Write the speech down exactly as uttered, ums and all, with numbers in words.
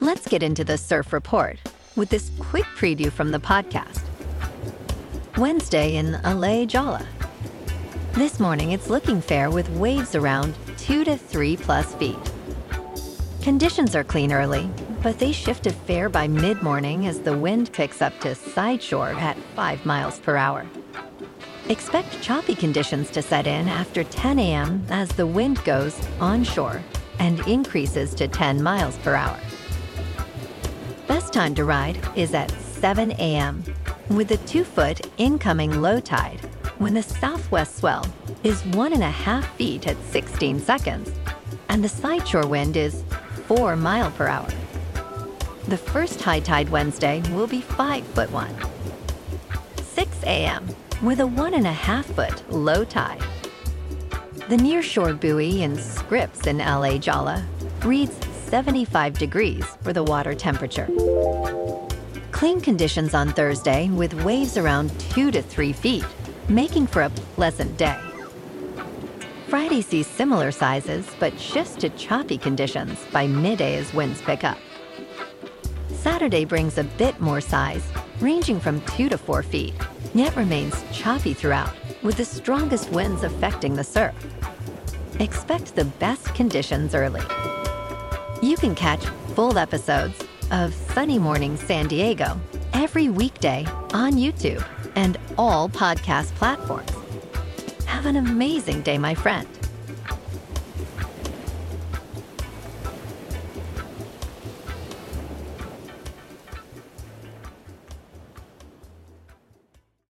Let's get into the surf report with this quick preview from the podcast. Wednesday in Alai Jala. This morning, it's looking fair with waves around two to three plus feet. Conditions are clean early, but they shift to fair by mid-morning as the wind picks up to side shore at five miles per hour. Expect choppy conditions to set in after ten a.m. as the wind goes onshore and increases to ten miles per hour. Best time to ride is at seven a.m. with a two-foot incoming low tide when the southwest swell is one and a half feet at sixteen seconds and the sideshore wind is four mile per hour. The first high tide Wednesday will be five foot one. six a.m. with a one and a half foot low tide. The nearshore buoy in Scripps in Alai Jala reads seventy-five degrees for the water temperature. Clean conditions on Thursday with waves around two to three feet, making for a pleasant day. Friday sees similar sizes, but shifts to choppy conditions by midday as winds pick up. Saturday brings a bit more size, ranging from two to four feet, yet remains choppy throughout, with the strongest winds affecting the surf. Expect the best conditions early. You can catch full episodes of Sunny Morning San Diego every weekday on YouTube and all podcast platforms. Have an amazing day, my friend.